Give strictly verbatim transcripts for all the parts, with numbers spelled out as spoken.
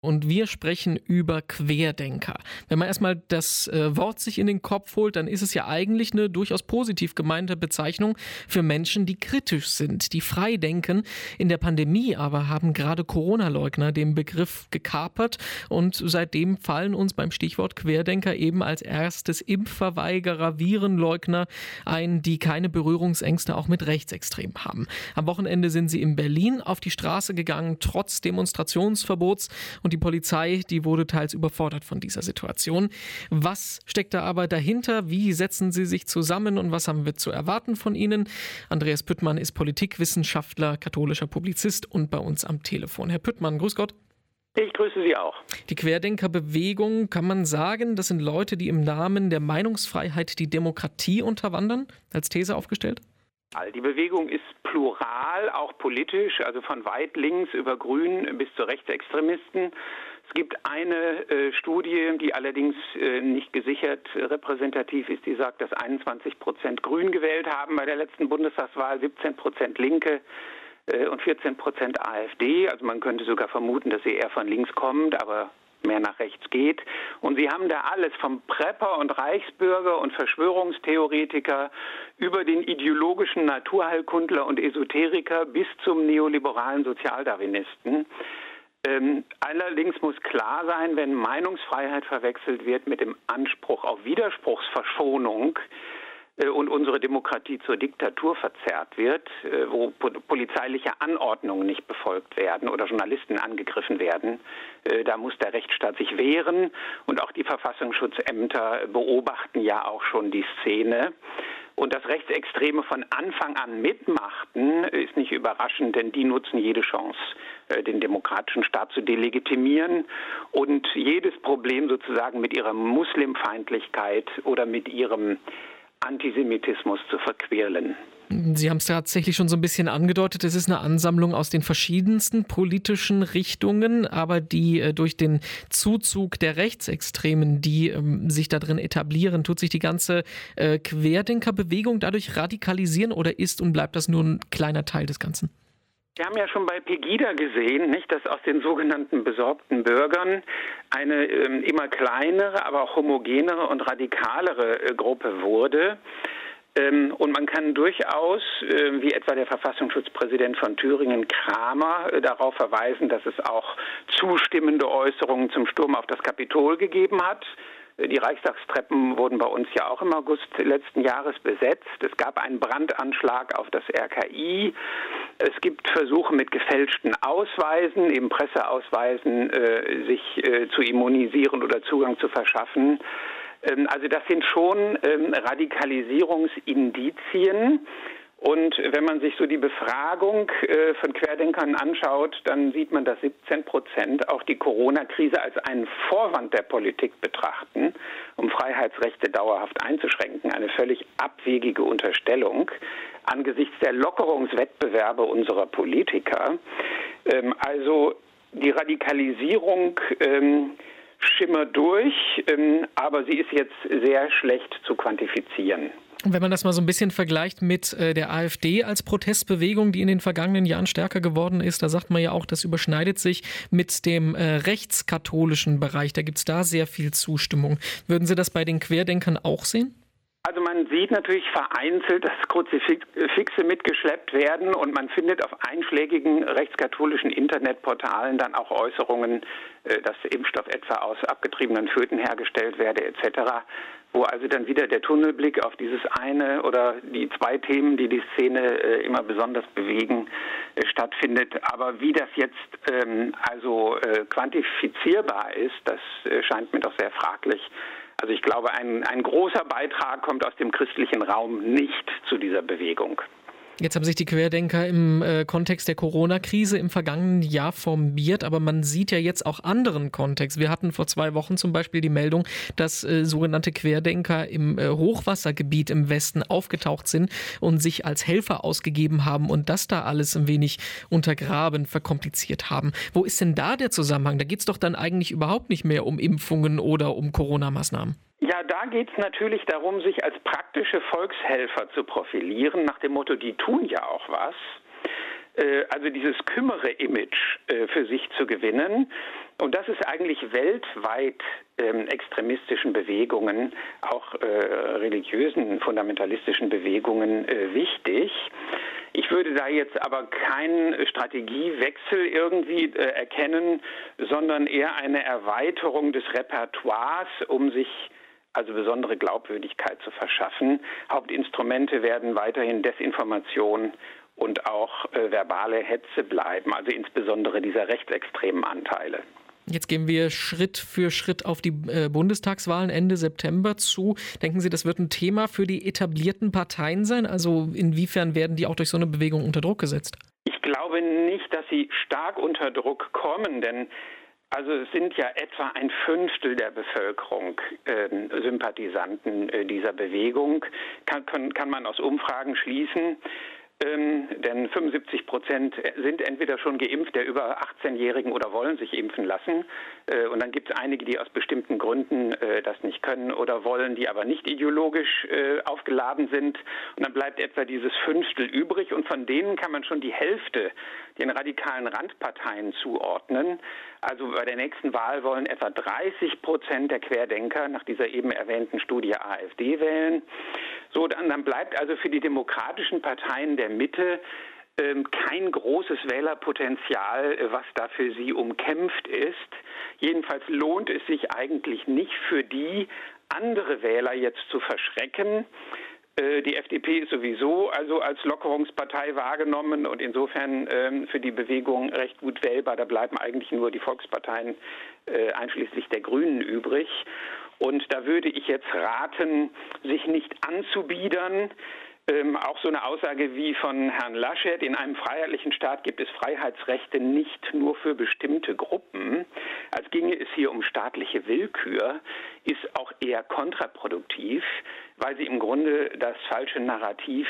Und wir sprechen über Querdenker. Wenn man erstmal das äh, Wort sich in den Kopf holt, dann ist es ja eigentlich eine durchaus positiv gemeinte Bezeichnung für Menschen, die kritisch sind, die frei denken. In der Pandemie aber haben gerade Corona-Leugner den Begriff gekapert und seitdem fallen uns beim Stichwort Querdenker eben als erstes Impfverweigerer, Virenleugner ein, die keine Berührungsängste auch mit Rechtsextremen haben. Am Wochenende sind sie in Berlin auf die Straße gegangen, trotz Demonstrationsverbots. Und die Polizei, die wurde teils überfordert von dieser Situation. Was steckt da aber dahinter? Wie setzen sie sich zusammen und was haben wir zu erwarten von ihnen? Andreas Püttmann ist Politikwissenschaftler, katholischer Publizist und bei uns am Telefon. Herr Püttmann, grüß Gott. Ich grüße Sie auch. Die Querdenkerbewegung, kann man sagen, das sind Leute, die im Namen der Meinungsfreiheit die Demokratie unterwandern, als These aufgestellt? Die Bewegung ist plural, auch politisch, also von weit links über Grün bis zu Rechtsextremisten. Es gibt eine äh, Studie, die allerdings äh, nicht gesichert repräsentativ ist, die sagt, dass einundzwanzig Prozent Grün gewählt haben bei der letzten Bundestagswahl, siebzehn Prozent Linke äh, und vierzehn Prozent AfD. Also man könnte sogar vermuten, dass sie eher von links kommt, aber mehr nach rechts geht. Und sie haben da alles vom Prepper und Reichsbürger und Verschwörungstheoretiker über den ideologischen Naturheilkundler und Esoteriker bis zum neoliberalen Sozialdarwinisten. Ähm, allerdings muss klar sein, wenn Meinungsfreiheit verwechselt wird mit dem Anspruch auf Widerspruchsverschonung äh, und unsere Demokratie zur Diktatur verzerrt wird, äh, wo po- polizeiliche Anordnungen nicht befolgt werden oder Journalisten angegriffen werden, äh, da muss der Rechtsstaat sich wehren. Und auch die Verfassungsschutzämter beobachten ja auch schon die Szene. Und dass Rechtsextreme von Anfang an mitmachten, ist nicht überraschend, denn die nutzen jede Chance, den demokratischen Staat zu delegitimieren und jedes Problem sozusagen mit ihrer Muslimfeindlichkeit oder mit ihrem Antisemitismus zu verquirlen. Sie haben es tatsächlich schon so ein bisschen angedeutet, es ist eine Ansammlung aus den verschiedensten politischen Richtungen, aber die äh, durch den Zuzug der Rechtsextremen, die ähm, sich da drin etablieren, tut sich die ganze äh, Querdenkerbewegung dadurch radikalisieren oder ist und bleibt das nur ein kleiner Teil des Ganzen? Wir haben ja schon bei Pegida gesehen, nicht, dass aus den sogenannten besorgten Bürgern eine ähm, immer kleinere, aber auch homogenere und radikalere äh, Gruppe wurde. Ähm, und man kann durchaus, äh, wie etwa der Verfassungsschutzpräsident von Thüringen, Kramer, äh, darauf verweisen, dass es auch zustimmende Äußerungen zum Sturm auf das Kapitol gegeben hat. Die Reichstagstreppen wurden bei uns ja auch im August letzten Jahres besetzt. Es gab einen Brandanschlag auf das R K I. Es gibt Versuche mit gefälschten Ausweisen, eben Presseausweisen, äh, sich äh, zu immunisieren oder Zugang zu verschaffen. Ähm, also das sind schon ähm, Radikalisierungsindizien. Und wenn man sich so die Befragung äh, von Querdenkern anschaut, dann sieht man, dass siebzehn Prozent auch die Corona-Krise als einen Vorwand der Politik betrachten, um Freiheitsrechte dauerhaft einzuschränken. Eine völlig abwegige Unterstellung angesichts der Lockerungswettbewerbe unserer Politiker. Ähm, also die Radikalisierung ähm, schimmert durch, ähm, aber sie ist jetzt sehr schlecht zu quantifizieren. Wenn man das mal so ein bisschen vergleicht mit äh, der AfD als Protestbewegung, die in den vergangenen Jahren stärker geworden ist, da sagt man ja auch, das überschneidet sich mit dem äh, rechtskatholischen Bereich. Da gibt es da sehr viel Zustimmung. Würden Sie das bei den Querdenkern auch sehen? Also man sieht natürlich vereinzelt, dass Kruzifixe mitgeschleppt werden und man findet auf einschlägigen rechtskatholischen Internetportalen dann auch Äußerungen, dass der Impfstoff etwa aus abgetriebenen Föten hergestellt werde et cetera, wo also dann wieder der Tunnelblick auf dieses eine oder die zwei Themen, die die Szene immer besonders bewegen, stattfindet. Aber wie das jetzt ähm, also äh, quantifizierbar ist, das äh, scheint mir doch sehr fraglich. Also ich glaube, ein, ein großer Beitrag kommt aus dem christlichen Raum nicht zu dieser Bewegung. Jetzt haben sich die Querdenker im äh, Kontext der Corona-Krise im vergangenen Jahr formiert, aber man sieht ja jetzt auch anderen Kontext. Wir hatten vor zwei Wochen zum Beispiel die Meldung, dass äh, sogenannte Querdenker im äh, Hochwassergebiet im Westen aufgetaucht sind und sich als Helfer ausgegeben haben und das da alles ein wenig untergraben, verkompliziert haben. Wo ist denn da der Zusammenhang? Da geht es doch dann eigentlich überhaupt nicht mehr um Impfungen oder um Corona-Maßnahmen. Ja, da geht es natürlich darum, sich als praktische Volkshelfer zu profilieren, nach dem Motto, die tun ja auch was. Äh, also dieses Kümmere-Image äh, für sich zu gewinnen. Und das ist eigentlich weltweit ähm, extremistischen Bewegungen, auch äh, religiösen, fundamentalistischen Bewegungen äh, wichtig. Ich würde da jetzt aber keinen Strategiewechsel irgendwie äh, erkennen, sondern eher eine Erweiterung des Repertoires, um sich also besondere Glaubwürdigkeit zu verschaffen. Hauptinstrumente werden weiterhin Desinformation und auch äh, verbale Hetze bleiben, also insbesondere dieser rechtsextremen Anteile. Jetzt gehen wir Schritt für Schritt auf die äh, Bundestagswahlen Ende September zu. Denken Sie, das wird ein Thema für die etablierten Parteien sein? Also inwiefern werden die auch durch so eine Bewegung unter Druck gesetzt? Ich glaube nicht, dass sie stark unter Druck kommen, denn also es sind ja etwa ein Fünftel der Bevölkerung äh, Sympathisanten äh, dieser Bewegung, kann, kann, kann man aus Umfragen schließen. Ähm, denn fünfundsiebzig Prozent sind entweder schon geimpft, der über achtzehnjährigen, oder wollen sich impfen lassen. Äh, und dann gibt es einige, die aus bestimmten Gründen äh, das nicht können oder wollen, die aber nicht ideologisch äh, aufgeladen sind. Und dann bleibt etwa dieses Fünftel übrig. Und von denen kann man schon die Hälfte den radikalen Randparteien zuordnen. Also bei der nächsten Wahl wollen etwa dreißig Prozent der Querdenker nach dieser eben erwähnten Studie AfD wählen. So, dann, dann bleibt also für die demokratischen Parteien der Mitte ähm, kein großes Wählerpotenzial, was da für sie umkämpft ist. Jedenfalls lohnt es sich eigentlich nicht für die, andere Wähler jetzt zu verschrecken. Äh, die F D P ist sowieso also als Lockerungspartei wahrgenommen und insofern ähm, für die Bewegung recht gut wählbar. Da bleiben eigentlich nur die Volksparteien äh, einschließlich der Grünen übrig. Und da würde ich jetzt raten, sich nicht anzubiedern. Ähm, auch so eine Aussage wie von Herrn Laschet: In einem freiheitlichen Staat gibt es Freiheitsrechte nicht nur für bestimmte Gruppen, als ginge es hier um staatliche Willkür, ist auch eher kontraproduktiv, weil sie im Grunde das falsche Narrativ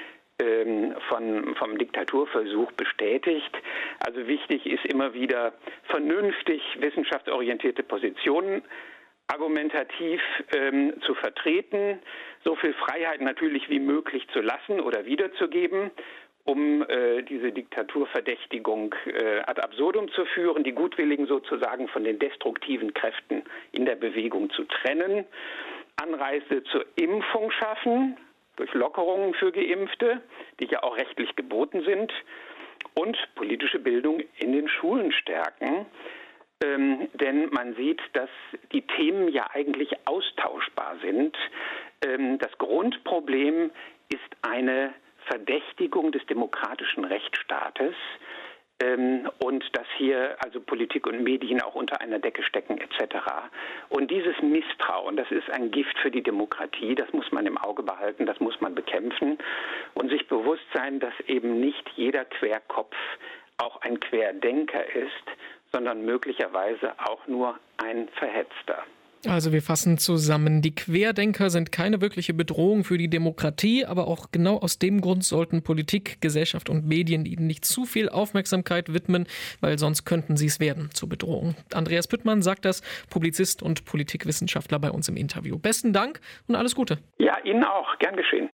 ähm, von, vom Diktaturversuch bestätigt. Also wichtig ist immer wieder vernünftig wissenschaftsorientierte Positionen argumentativ ähm, zu vertreten, so viel Freiheit natürlich wie möglich zu lassen oder wiederzugeben, um äh, diese Diktaturverdächtigung äh, ad absurdum zu führen, die Gutwilligen sozusagen von den destruktiven Kräften in der Bewegung zu trennen, Anreize zur Impfung schaffen, durch Lockerungen für Geimpfte, die ja auch rechtlich geboten sind, und politische Bildung in den Schulen stärken. Ähm, denn man sieht, dass die Themen ja eigentlich austauschbar sind. Ähm, das Grundproblem ist eine Verdächtigung des demokratischen Rechtsstaates ähm, und dass hier also Politik und Medien auch unter einer Decke stecken et cetera. Und dieses Misstrauen, das ist ein Gift für die Demokratie, das muss man im Auge behalten, das muss man bekämpfen und sich bewusst sein, dass eben nicht jeder Querkopf auch ein Querdenker ist, sondern möglicherweise auch nur ein Verhetzter. Also wir fassen zusammen, die Querdenker sind keine wirkliche Bedrohung für die Demokratie, aber auch genau aus dem Grund sollten Politik, Gesellschaft und Medien ihnen nicht zu viel Aufmerksamkeit widmen, weil sonst könnten sie es werden zur Bedrohung. Andreas Püttmann sagt das, Publizist und Politikwissenschaftler bei uns im Interview. Besten Dank und alles Gute. Ja, Ihnen auch. Gern geschehen.